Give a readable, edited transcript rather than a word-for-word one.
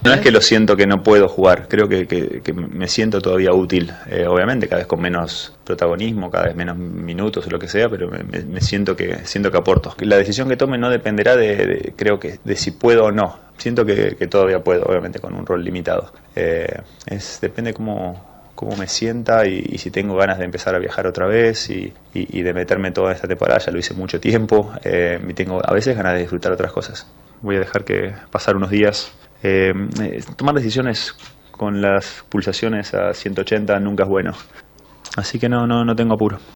No es que lo siento que no puedo jugar, creo que me siento todavía útil, obviamente cada vez con menos protagonismo, cada vez menos minutos o lo que sea, pero me siento que aporto. La decisión que tome no dependerá creo que de si puedo o no. Siento que todavía puedo, obviamente con un rol limitado. Depende cómo me sienta y si tengo ganas de empezar a viajar otra vez y de meterme toda esta temporada. Ya lo hice mucho tiempo y tengo a veces ganas de disfrutar otras cosas. Voy a dejar que pasar unos días. Tomar decisiones con las pulsaciones a 180 nunca es bueno, así que no tengo apuro.